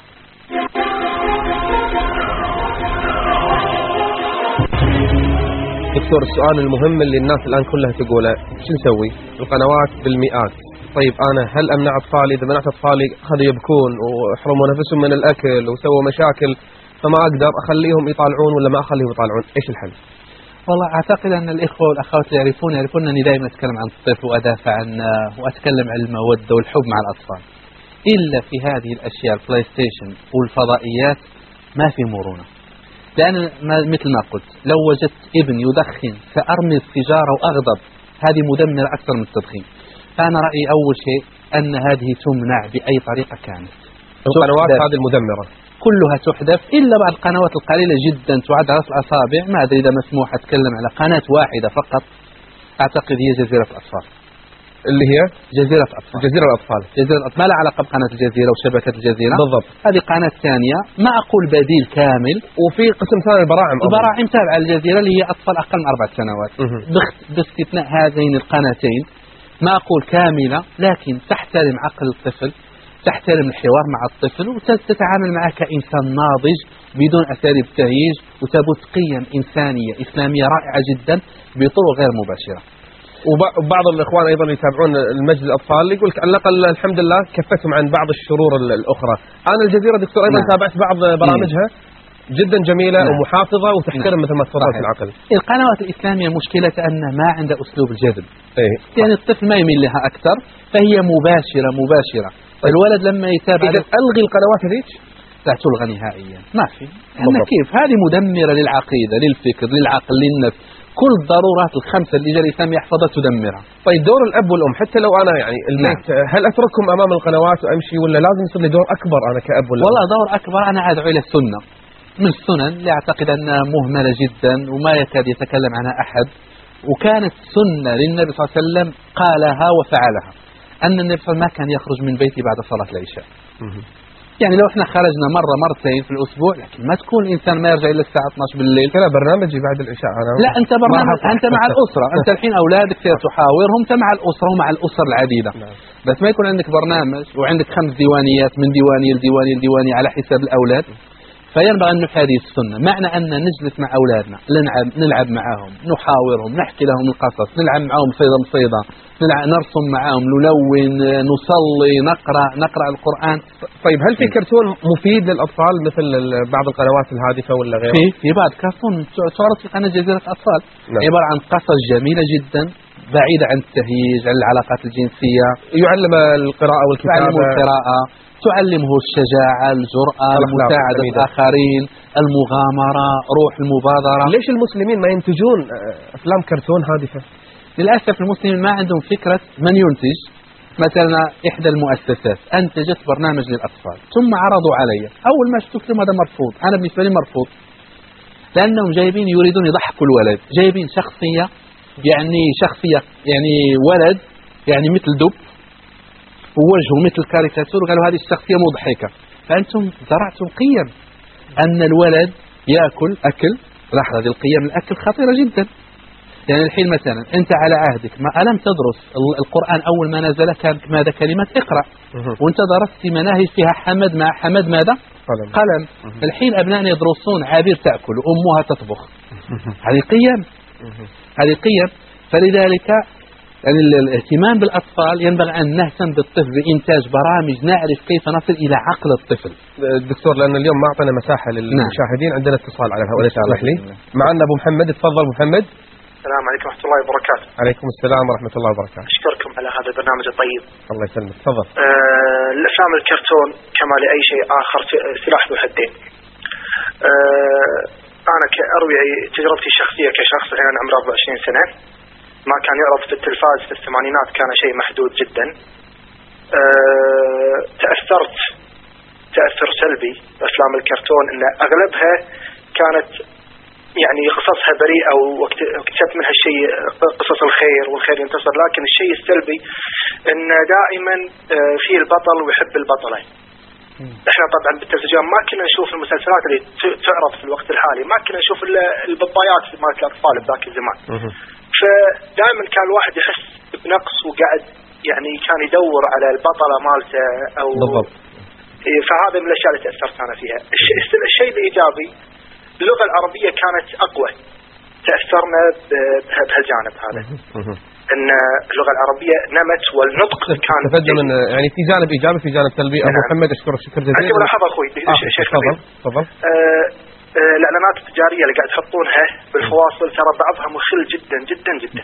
دكتور، السؤال المهم اللي الناس الآن كلها تقوله، شو نسوي؟ القنوات بالمئات. طيب أنا هل أمنع أطفالي؟ إذا منعت أطفالي أخذوا يبكون ويحرموا نفسهم من الأكل وسووا مشاكل، فما أقدر أخليهم يطالعون ولا ما أخليهم يطالعون؟ إيش الحل؟ والله أعتقد أن الإخوة والأخوات اللي يعرفون أني دائما أتكلم عن الطفل وأدافع عنه وأتكلم عن المودة والحب مع الأطفال. إلا في هذه الأشياء البلاي ستيشن والفضائيات ما في مرونة. لأن مثل ما قلت، لو وجدت ابن يدخن سأرمي السيجارة وأغضب، هذه مدمرة أكثر من التدخين. فأنا رأيي أول شيء أن هذه تمنع بأي طريقة كانت. القنوات هذه المدمرة كلها تحذف، إلا بعض القنوات القليلة جدا تعد على الأصابع. ما أدري إذا مسموح أتكلم على قناة واحدة فقط، أعتقد هي جزيرة الأطفال، اللي هي جزيرة الأطفال. جزيرة الأطفال ما لها علاقة بقناة الجزيرة وشبكة الجزيرة بالضبط. هذه قناة ثانية، ما أقول بديل كامل. وفي قسم ثاني البراعم تابعة للجزيرة اللي هي أطفال أقل من 4 سنوات، باستثناء هذين القناتين. ما أقول كاملة، لكن تحترم عقل الطفل، تحترم الحوار مع الطفل، وتتعامل معه كإنسان ناضج بدون أساليب تهييج، وتبث قيم إنسانية إسلامية رائعة جدا بطرق غير مباشرة. وبعض الإخوان أيضا يتابعون المجلس الأطفال يقول على الأقل الحمد لله كفتهم عن بعض الشرور الأخرى. أنا الجزيرة دكتور أيضا تابعت بعض برامجها جدا جميلة ومحافظة وتحترم مثل ما تفضلت العقل. القنوات الإسلامية مشكلة أن ما عندها أسلوب الجذب، يعني الطفل ما يميل لها أكثر، فهي مباشرة. الولد لما يتابع إذا ألغي القنوات هذيك لا تلغى نهائيا، ما في. كيف هذه مدمرة للعقيدة، للفكر، للعقل، للنفس، كل الضرورات الخمسة اللي جاء الإسلام يحفظها تدمرها. طيب دور الأب والأم، حتى لو أنا يعني البيت هل أتركهم أمام القنوات وأمشي، ولا لازم يصير لي دور أكبر أنا كأب ولا؟ والله دور أكبر. أنا أدعو إلى السنة، من السنن اللي أعتقد أنها مهملة جدا وما يكاد يتكلم عنها أحد، وكانت سنة للنبي صلى الله عليه وسلم قالها وفعلها، أن النبي صلى الله عليه وسلم ما كان يخرج من بيته بعد صلاة العشاء. يعني لو احنا خرجنا مرة مرتين في الأسبوع، لكن ما تكون الإنسان ما يرجع إلى الساعة 12 بالليل. أنا برنامجي بعد العشاء. لا أنت برنامج، أنت مع الأسرة، أنت الحين أولادك تحاورهم، أنت مع الأسرة ومع الأسر العديدة. بس ما يكون عندك برنامج وعندك 5 ديوانيات من ديوانية لديوانية لديوانية على حساب الأولاد. فينبغي أن نحيي هذه السنة. معنى أن نجلس مع أولادنا، نلعب معهم، نحاورهم، نحكي لهم القصص، نلعب معهم صيدة، نرسم معهم، نلون، نصلي، نقرأ القرآن. طيب هل في كرتون مفيد للأطفال مثل بعض القنوات الهادفة ولا غيره؟ في بعض كرتون تعرض في قناة جزيرة الأطفال. عبارة عن قصص جميلة جدا بعيدة عن التهييج، عن العلاقات الجنسية. يعلم القراءة والكتابة. تعلم القراءة، تعلمه الشجاعة، الجرأة، مساعدة الآخرين، المغامرة، روح المبادرة. ليش المسلمين ما ينتجون أفلام كرتون هادفة؟ للأسف المسلمين ما عندهم فكرة من ينتج. مثلا إحدى المؤسسات أنتجت برنامج للأطفال ثم عرضوا علي، أول ما شفت لهم هذا مرفوض. أنا بالنسبة لي مرفوض، لأنهم جايبين يريدون يضحكوا الولد، جايبين شخصية يعني ولد يعني مثل دب ووجهه مثل كاريكاتور، وقالوا هذه الشخصية مضحكة. فأنتم زرعتم قيم أن الولد يأكل أكل. لاحظ هذه القيم الأكل خطيرة جدا. يعني الحين مثلا أنت على عهدك ما ألم تدرس القرآن أول ما نزل كان ماذا؟ كلمة اقرأ. وأنت درست في مناهج فيها حمد، مع حمد ماذا؟ قلم. الحين أبنائنا يدرسون عبير تأكل وأمها تطبخ. هذه قيم. فلذلك يعني الاهتمام بالأطفال ينبغي أن نهتم بالطفل بإنتاج برامج نعرف كيف نصل إلى عقل الطفل. دكتور لأن اليوم ما أعطينا مساحة للمشاهدين. عندنا اتصال على الهواء، اسمح لي. معنا أبو محمد، تفضل أبو محمد. السلام عليكم ورحمة الله وبركاته. عليكم السلام ورحمة الله وبركاته. أشكركم على هذا البرنامج الطيب. الله يسلمك، تفضل. الأفلام الكرتون كما لأي شيء آخر سلاح ذو حدين. أنا كأروي تجربتي الشخصية كشخص، الآن عمري 24 سنة، ما كان يعرض في التلفاز في الثمانينات، كان شيء محدود جدا. تأثرت تأثر سلبي بأفلام الكرتون، إن أغلبها كانت يعني قصصها بريئة واكتسبت منها الشيء قصص الخير والخير ينتصر. لكن الشيء السلبي إن دائما في البطل ويحب البطلة. احنا طبعا بالتلفزيون ما كنا نشوف المسلسلات اللي تعرض في الوقت الحالي، ما كنا نشوف البطايات مالت الأطفال بذاك الزمان. فدائما كان الواحد يحس بنقص، وقاعد يعني كان يدور على البطلة مالته أو بالضبط. فهذا من الأشياء اللي تأثرت أنا فيها. الشيء الإيجابي اللغة العربية كانت أقوى، تأثرنا بهالجانب هذا، أن اللغة العربية نمت والنطق كان تفضل من يعني في جانب إيجابي في جانب سلبي. أبو محمد أشكرك شكر جزيلا. أكيد لحظة أخوي شيخ نبيل. تفضل. الإعلانات التجارية اللي قاعد تحطونها بالفواصل ترى بعضها مخل جدا جدا جدا.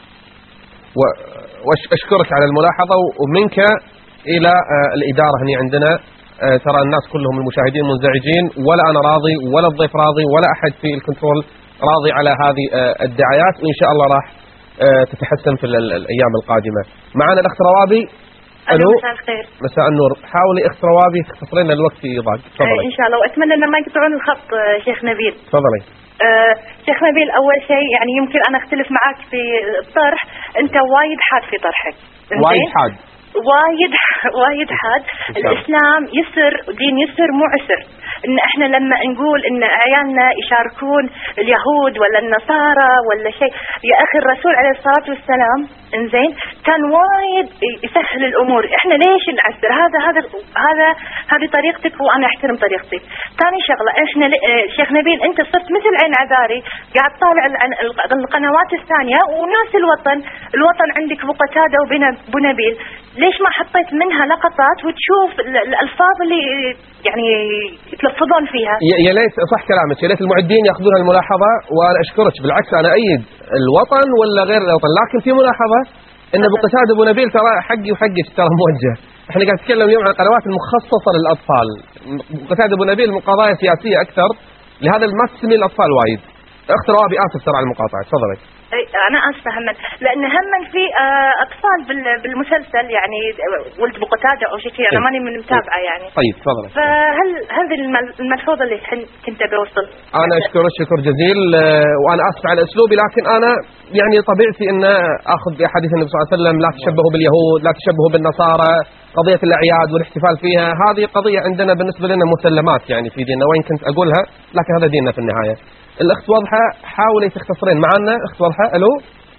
وأشكرك على الملاحظة، ومنك إلى الإدارة هنا عندنا. ترى الناس كلهم المشاهدين منزعجين، ولا أنا راضي ولا الضيف راضي ولا أحد في الكنترول راضي على هذه الدعايات، وإن شاء الله راح تتحسن في الأيام القادمة. معنا الأخت روابي. ألو مساء الخير. مساء النور. حاولي أخت روابي تختصرين الوقت في ضاق. تفضلي. إن شاء الله، وأتمنى أن ما يقطعون الخط شيخ نبيل. تفضلي. شيخ نبيل، أول شيء يعني يمكن أنا أختلف معك في الطرح، أنت وايد حاد في طرحك. وايد حاد. وايد حاد. الإسلام يسر، دين يسر مو عسر. إن إحنا لما نقول إن عيالنا يشاركون اليهود ولا النصارى ولا شيء، يا أخي الرسول عليه الصلاة والسلام إنزين كان وايد يسهل الأمور. إحنا ليش نعسر؟ هذه طريقتك وأنا أحترم طريقتي. ثاني شغلة، إحنا شيخ نبيل أنت صرت مثل عين عذاري، قاعد طالع القنوات الثانية وناس الوطن عندك بقتادة وبنبيل، ليش ما حطيت منها لقطات وتشوف الألفاظ اللي يعني يتلفظون فيها؟ يا ليت صح كلامك، يا ليت المعدين ياخذون الملاحظة، وأنا أشكرك. بالعكس أنا أيد الوطن ولا غير الوطن، لكن في ملاحظة إن أبو قتادة أبو نبيل ترى حقي وحقك ترى موجه. إحنا قاعد نتكلم اليوم عن القنوات المخصصة للأطفال. أبو قتادة أبو نبيل من قضايا سياسية أكثر، لهذا ما تسمي الأطفال وايد. أخت روابي آسف ترى على المقاطعة، تفضلي. أنا آسفة همًا، لأن همًا في أطفال بالمسلسل يعني ولد بقتادة أو شيء، أنا ماني من متابعة يعني. طيب تفضل. فهل هذه الملحوظة اللي كنت بوصل؟ أنا أشكرك شكر جزيل، وأنا آسف على أسلوبي، لكن أنا يعني طبيعتي أن أخذ بحديث النبي صلى الله عليه وسلم لا تشبهوا باليهود، لا تشبهوا بالنصارى، قضية الأعياد والاحتفال فيها هذه قضية عندنا بالنسبة لنا مسلمات يعني في ديننا، وإن كنت أقولها لكن هذا ديننا في النهاية. الأخت واضحة، حاولي تختصرين معنا. أخت واضحة، ألو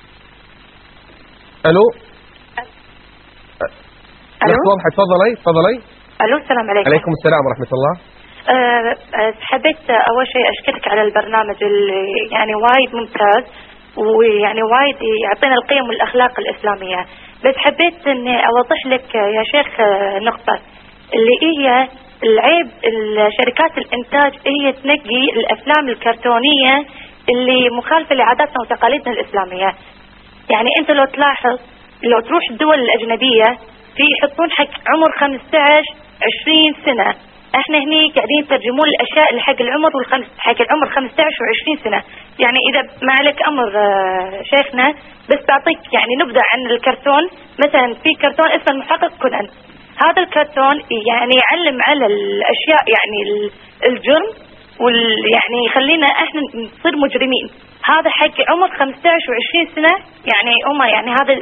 ألو الأخت واضحة، تفضلي. ألو، السلام عليكم. عليكم السلام ورحمة الله. حبيت أول شيء أشكرك على البرنامج اللي يعني وايد ممتاز، ويعني وايد يعطينا القيم والأخلاق الإسلامية. بس حبيت إني أوضح لك يا شيخ نقطة اللي هي العيب الشركات الإنتاج هي تنقي الأفلام الكرتونية اللي مخالفة لعاداتنا وتقاليدنا الإسلامية. يعني أنت لو تلاحظ لو تروح الدول الأجنبية في يحطون حق عمر 15-20 سنة، احنا هني قاعدين يترجمون الاشياء اللي حق العمر حق العمر 15 و20 سنة. يعني اذا ما عليك امر شيخنا، بس بعطيك يعني نبذة عن الكرتون. مثلا في كرتون اسمه المحقق كونان، هذا الكرتون يعني يعلم على الاشياء يعني الجرم يعني يخلينا احنا نصير مجرمين. هذا حق عمر 15 و20 سنة، يعني هم يعني هذا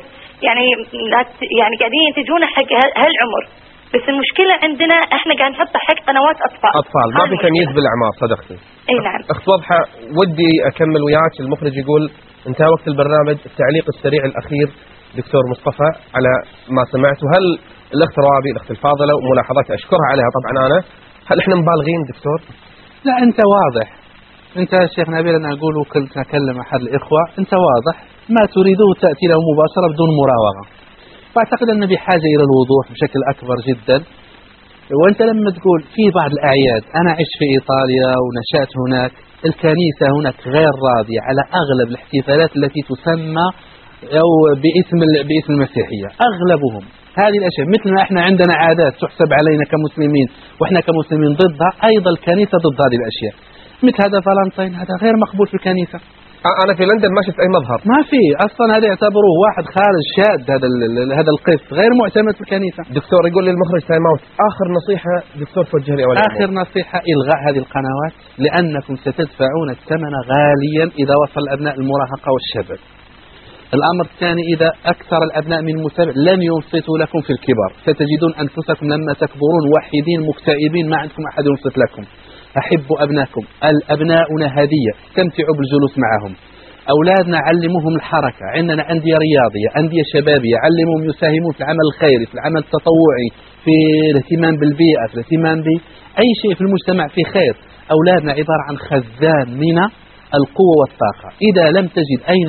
يعني قاعدين ينتجونه حق هالعمر. بس المشكلة عندنا احنا قاعد نحط حق قنوات اطفال ما في تمييز بالاعمار. صدقتي. اي نعم. اخت واضحة، ودي اكمل وياك. المخرج يقول انتهى وقت البرنامج. التعليق السريع الاخير دكتور مصطفى على ما سمعت، وهل الاخت روابي الاخت الفاضلة وملاحظات اشكرها عليها طبعا انا، هل احنا مبالغين دكتور؟ لا انت واضح، انت شيخ نبيل، انا اقول وكنت اكلم احد الاخوة، انت واضح ما تريده تأتي له مباشرة بدون مراوغة. فأعتقد أن بحاجة إلى الوضوح بشكل أكبر جدا. وأنت لما تقول في بعض الأعياد، أنا عشت في إيطاليا ونشأت هناك، الكنيسة هناك غير راضية على أغلب الاحتفالات التي تسمى أو باسم المسيحية، أغلبهم هذه الأشياء. مثل ما إحنا عندنا عادات تحسب علينا كمسلمين وإحنا كمسلمين ضدها، أيضا الكنيسة ضد هذه الأشياء. مثل هذا فالنتين، هذا غير مقبول في الكنيسة. أنا في لندن ما شفت أي مظهر، ما في أصلا. هذا يعتبروه واحد خارج شاذ، هذا القس غير معتمد في الكنيسة. دكتور يقول لي المخرج تايم اوت، آخر نصيحة دكتور توجه لي. آخر نصيحة إلغاء هذه القنوات، لأنكم ستدفعون الثمن غاليا إذا وصل أبناء المراهقة والشباب. الأمر الثاني، إذا أكثر الأبناء من المتابع لن ينصتوا لكم في الكبار، ستجدون أنفسكم لما تكبرون وحيدين مكتئبين، ما عندكم أحد ينصت لكم. أحبوا أبنائكم، الأبناؤنا هدية، استمتعوا بالجلوس معهم. أولادنا علموهم الحركة، عندنا أندية رياضية، أندية شبابية، علموهم يساهمون في العمل الخيري، في العمل التطوعي، في الاهتمام بالبيئة، في الاهتمام بأي شيء في المجتمع في خير. أولادنا عبارة عن خزان من القوة والطاقة. إذا لم تجد أين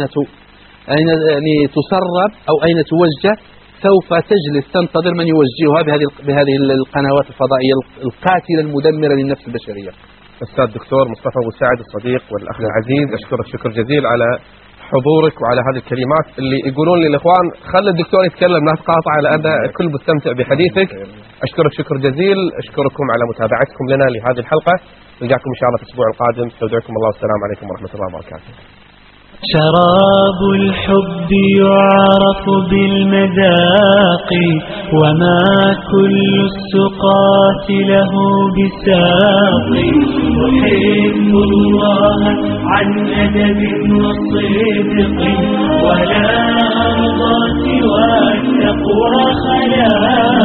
يعني تسرب أو أين توجه، سوف تجلس تنتظر من يوجهها بهذه القنوات الفضائية القاتلة المدمرة للنفس البشرية. أستاذ دكتور مصطفى أبو سعد الصديق والأخ العزيز، أشكرك شكر جزيل على حضورك وعلى هذه الكلمات اللي يقولون لي الإخوان خلي الدكتور يتكلم لا تقاطع، لأن الكل مستمتع بحديثك. أشكرك شكر جزيل، أشكركم على متابعتكم لنا لهذه الحلقة. نلقاكم إن شاء الله في الأسبوع القادم. استودعكم الله والسلام عليكم ورحمة الله وبركاته. شراب الحب يعرف بالمذاق، وما كل السقاة له بساق. أحب الله عن أدب وصدق، ولا أرضى سوى التقوى خلاق.